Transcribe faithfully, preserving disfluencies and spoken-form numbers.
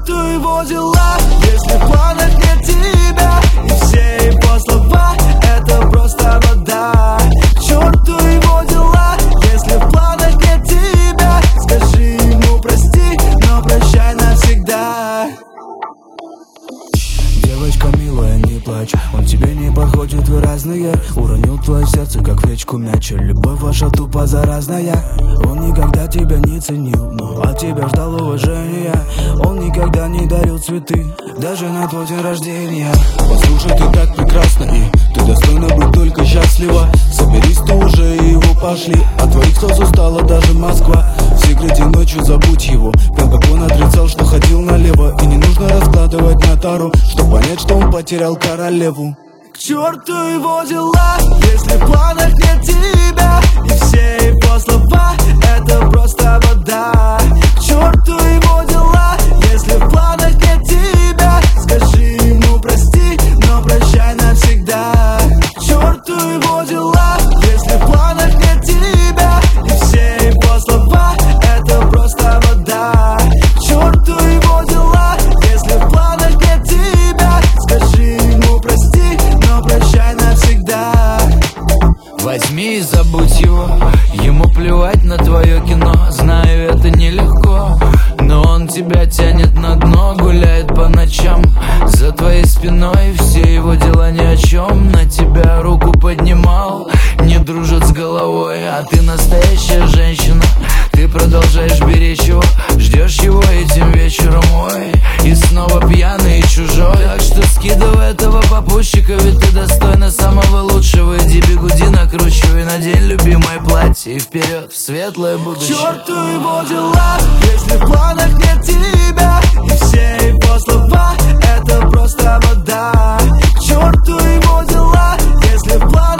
черту его дела, если в планах нет тебя, и все его слова — это просто вода. К черту его дела, если в планах нет тебя, скажи ему прости, но прощай навсегда. Девочка милая, не плачь, он тебе не подходит, вы разные. Уронил твое сердце, как в речку мяча. Любовь ваша тупо заразная. Он никогда тебя не ценил, но от тебя ждал уважения. Он никогда не дарил цветы, даже на твой день рождения. Послушай, ты так прекрасна, и ты достойна быть только счастлива. Соберись ты уже, и его пошли. От твоих слез устала даже Москва. В секрете ночью забудь его, прям как он отрицал, что ходил налево. И не нужно раскладывать на тару, чтобы понять, что он потерял королеву. К черту его дела, если в планах нет тебя, и все его слова — это просто вода. К черту его дела, если в планах нет тебя, скажи ему прости, но прощай навсегда. К черту его дела, если в планах нет тебя, и все его слова — это просто вода. К черту его дела, если в планах нет тебя, скажи ему прости, но прощай навсегда. Возьми и забудь его, ему плевать на твое кино. Знаю, это нелегко, но он тебя тянет на дно. Гуляет по ночам за твоей спиной, все его дела ни о чем. На тебя руку поднимал, не дружит с головой. А ты настоящая женщина, ты продолжаешь беречь его. Ждешь его этим вечером, ой, и снова пьяный и чужой. Так что скидывай этого попутчика, ведь ты достойна самого лучшего. Иди бегуди, накручивай, надень любимое платье и вперед в светлое К будущее. черту его дела, если в планах нет тебя, и все его слова — это просто вода. К черту его дела, если в планах